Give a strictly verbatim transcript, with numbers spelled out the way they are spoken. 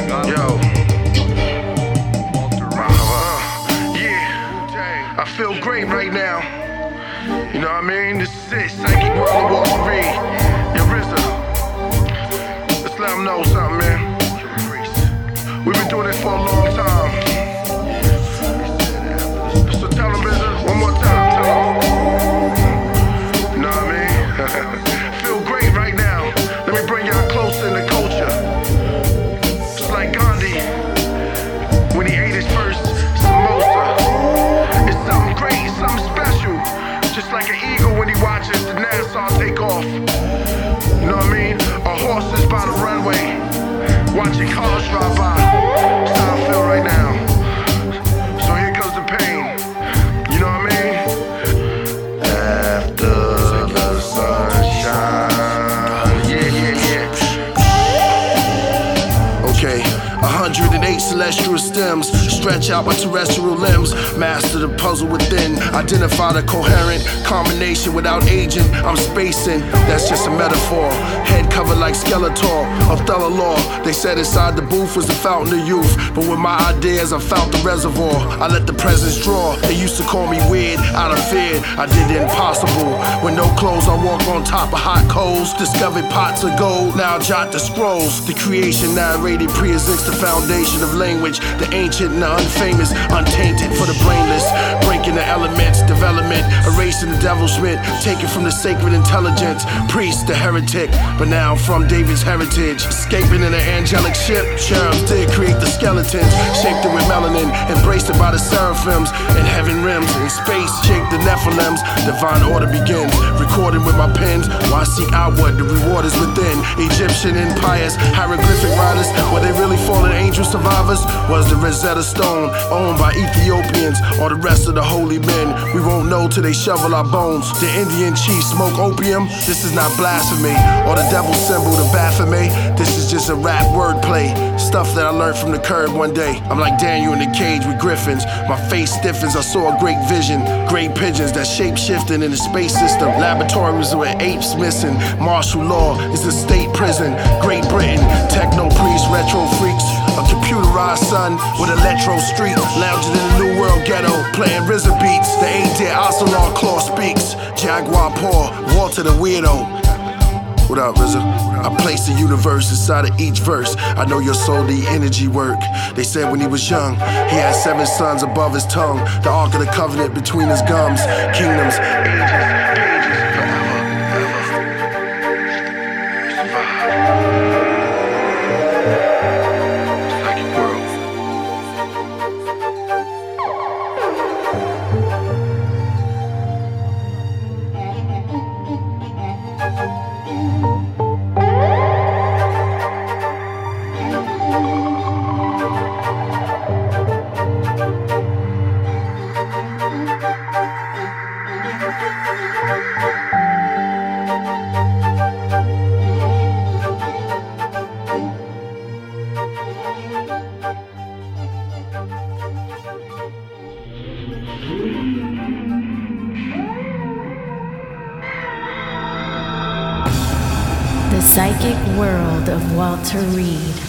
Yo. Uh, yeah. I feel great right now. You know what I mean? This is it. Psychic World of Walter Reed. Yo, R Z A. Let's let them know something, man. We've been doing this for a long time. So tell them, R Z A, one more time. Tell them. You know what I mean? Feel great right now. Let me bring y'all closer in the culture. Just like Gandhi, when he ate his first samosa. It's something great, it's something special. Just like an eagle when he watches the Nassau take off. You know what I mean? A horse is by the runway, watching cars drive by. That's how I feel right now. So here comes the pain. You know what I mean? After the sunshine. Yeah, yeah, yeah. Okay. one hundred eight celestial stems stretch out my terrestrial limbs. Master the puzzle within. Identify the coherent combination without agent. I'm spacing, that's just a metaphor. Head covered like Skeletor, Othello law. They said inside the booth was the fountain of youth, but with my ideas I found the reservoir. I let the presence draw. They used to call me weird, out of fear. I did the impossible. With no clothes I walk on top of hot coals. Discovered pots of gold, now I jot the scrolls. The creation narrated pre-exists the foundation of language. The ancient and the unfamous, untainted for the brainless. Breaking the elements, development, erasing the devil's myth, taken from the sacred intelligence. Priest, the heretic, but now I'm from David's heritage. Escaping in an angelic ship, cherubs did create the skeletons. Shaped it with melanin, embraced it by the seraphims. In heaven rims, in space, shaped the Nephilims. Divine order begins, recorded with my pens. Why seek outward, the reward is within. Egyptian empires, hieroglyphic writers, were they really fallen angel survivors? Was the Rosetta Stone owned by Ethiopians or the rest of the holy men? We won't know till they shovel our bones. The Indian chiefs smoke opium. This is not blasphemy or the devil's symbol, the Baphomet. This is just a rap wordplay, stuff that I learned from the curb one day. I'm like Daniel in the cage with griffins. My face stiffens, I saw a great vision. Great pigeons that shape shifting in the space system. Laboratories with apes missing. Martial law is a state prison. Great Britain, techno priests, retro freaks. A computerized son with electro street. Lounging in the new world ghetto, playing R Z A beats. The eight-dead Ocelot claw speaks. Jaguar paw, Walter the weirdo. What up, R Z A? I place the universe inside of each verse. I know your soul need energy work. They said when he was young, he had seven sons above his tongue. The Ark of the Covenant between his gums. Kingdoms, ages, pages, forever, ever. Survive. The Psychic World of Walter Reed.